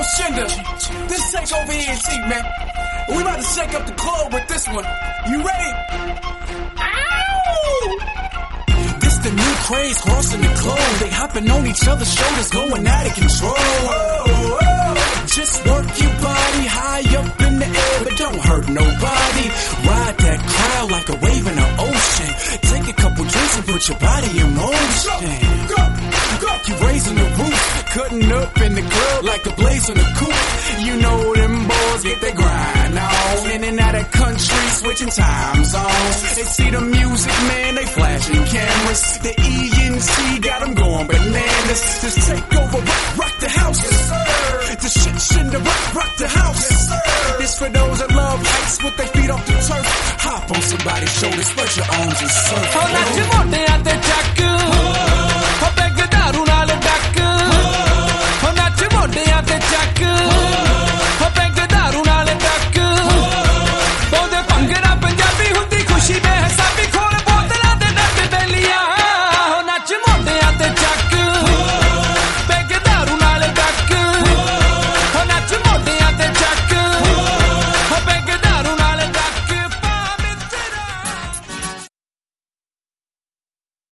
Shinder, this take over ENT, man. We about to shake up the club with this one. You ready? Ow! This the new craze, crossing the globe. They hopping on each other's shoulders, going out of control. Just work your body high up in the air, but don't hurt nobody. Ride that crowd like a wave in the ocean. Take a couple drinks and put your body in motion. Go, you raising the roof, cutting up in the club like a blaze on a coupe. You know them boys get their grind on. In and out of country, switching time zones. They see the music, man, they flashing cameras. The ENT got them going bananas. Just take over, rock the house. Yes, sir. The shit Shinder, rock the house. Yes, sir. This for those that love heights with their feet off the turf. Hop on somebody's shoulder, spread your arms and surf.